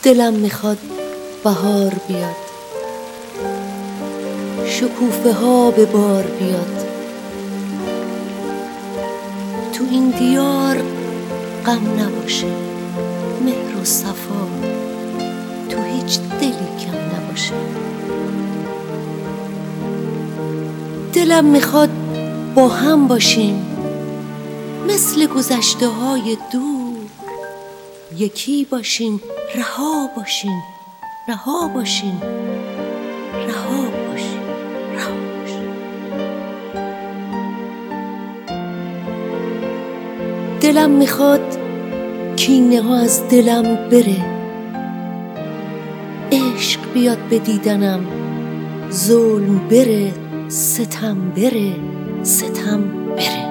دلم میخواد بهار بیاد، شکوفه ها به بار بیاد، تو این دیار غم نباشه، مهر و صفا تو هیچ دلی کم نباشه. دلم میخواد با هم باشیم، مثل گذشته های دور، یکی باشیم، رها باشیم، رها باشیم، رها باشیم، رها باشیم. دلم میخواد کینه ها از دلم بره، عشق بیاد به دیدنم، ظلم بره، ستم بره، ستم بره.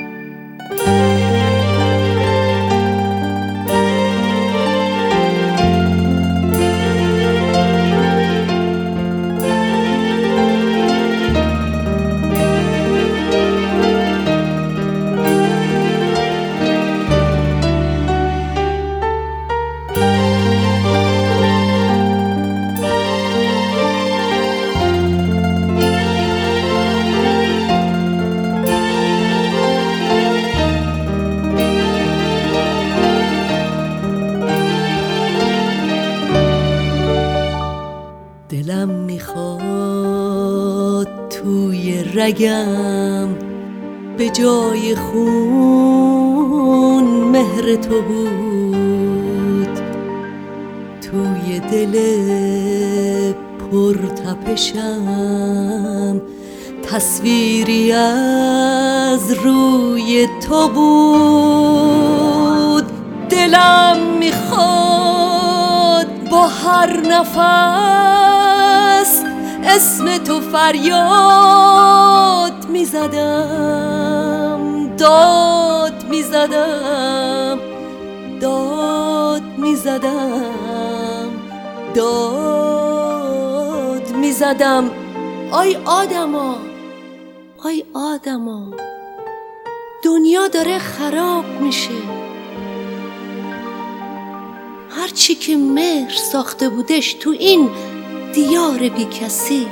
دلم میخواد توی رگم به جای خون مهر تو بود، توی دل پرتپشم تصویری از روی تو بود. دلم میخواد با هر نفس اسم تو فریاد میزدم، داد میزدم، داد میزدم، داد میزدم. آی آدما، آی آدما، دنیا داره خراب میشه. هرچی که مهر ساخته بودش تو این دیار بی کسی،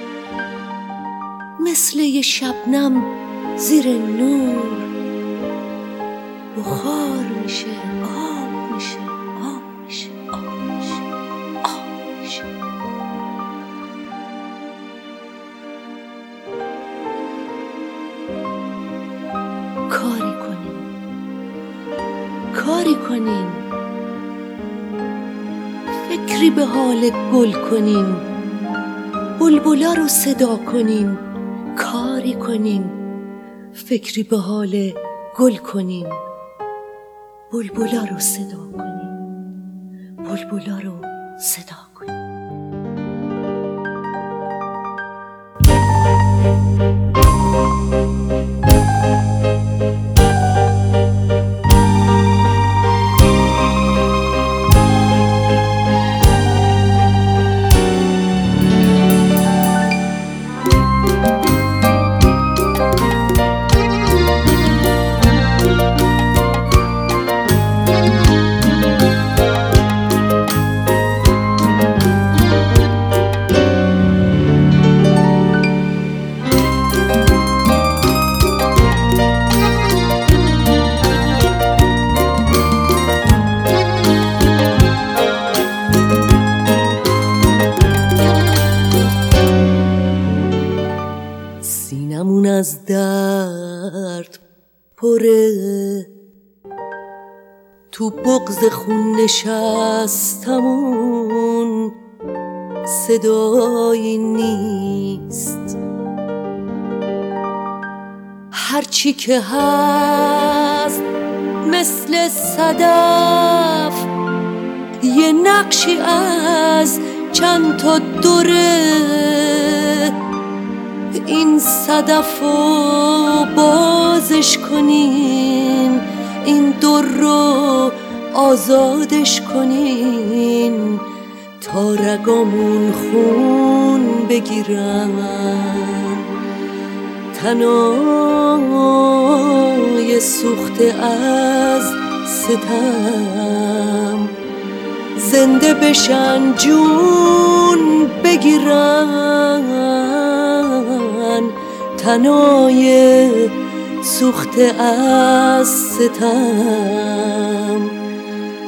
مثل یه شبنم زیر نور بخار میشه، آب میشه، آب میشه، آب میشه، آب میشه. کاری کنین، کاری کنین، فکری به حال گل کنین، بلبلا رو صدا کنین. کاری کنین، فکری به حال گل کنین، بلبلا رو صدا کنین، بلبلا رو صدا کنین. سینمون از درد پره، تو بغض خون نشستمون صدایی نیست. هرچی که هست مثل صدف، یه نقشی از چند تا دوره. این صدفو بازش کنین، این در رو آزادش کنین، تا رگامون خون بگیرن، تنای سوخته از ستم زنده بشن جون بگیرن، تنای سوخته از ستم.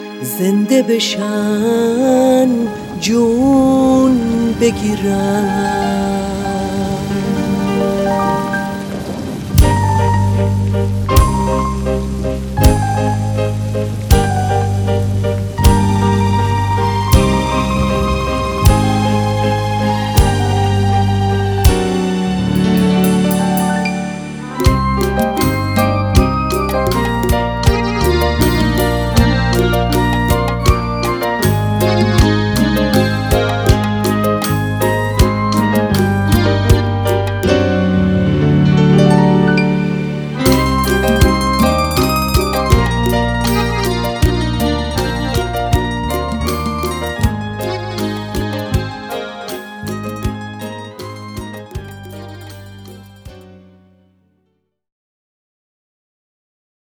زنده بشن جون بگیرن.